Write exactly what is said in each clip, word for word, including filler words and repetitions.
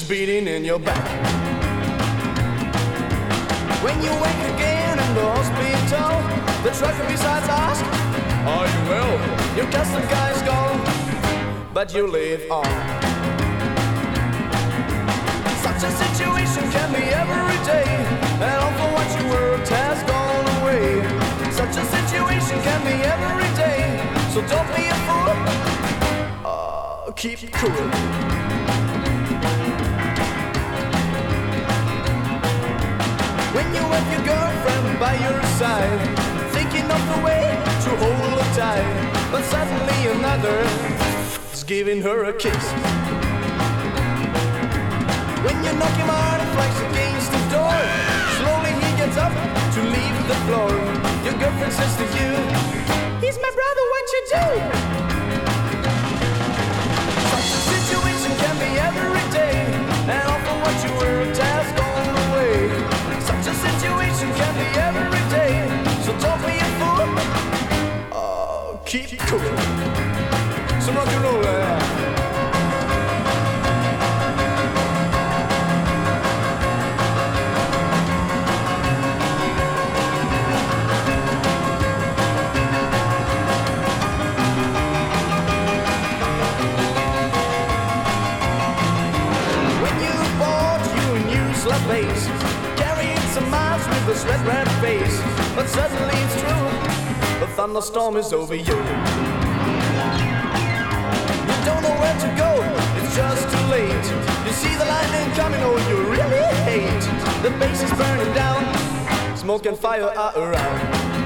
beating in your back. When you wake again in the hospital, the trucker besides asks, are you well? Your custom guy is gone, but you live on. Such a situation can be every day, and all for what you worked has gone away. Such a situation can be every day, so don't be a fool. Uh, keep cool. When you have your girlfriend by your side, thinking of the way to hold her tight, but suddenly another is giving her a kiss. When you knock him hard and flies against the door, slowly he gets up to leave the floor. Your girlfriend says to you, he's my brother, what you do? Such a situation can be every day, and all for what you worked has gone away. Such a situation can be every day, so don't be a fool. Oh, keep cool. Some rock and roll, eh? Face, carrying some miles with a sweat red face, but suddenly it's true, the thunderstorm is over you. You don't know where to go, it's just too late. You see the lightning coming, oh you really hate. The base is burning down, smoke and fire are around.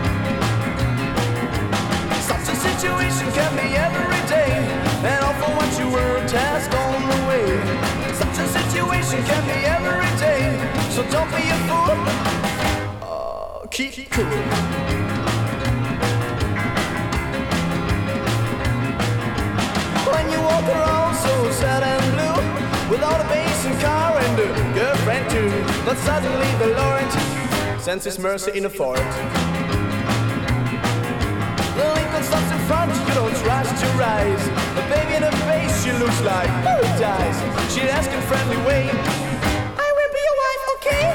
Such a situation can be every day, and all for what you worked has gone away. Such a situation can be every day, so don't be a fool. Oh, keep cool. When you walk around so sad and blue, without a base and car and a girlfriend too, but suddenly the Lord sends his mercy in a fort. The Lincoln stops in front, you don't rush to rise. A baby in her face, she looks like paradise. She asks in friendly way, I will be your wife, okay?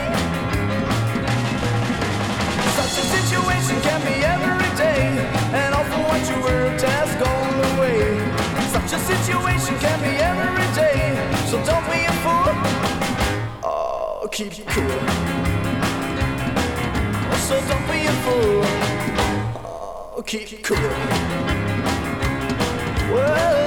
Such a situation can be every day, and all for what you worked has gone away. Such a situation can be every day, so don't be a fool. Oh, keep cool. So don't be a fool. Keep cool. Well,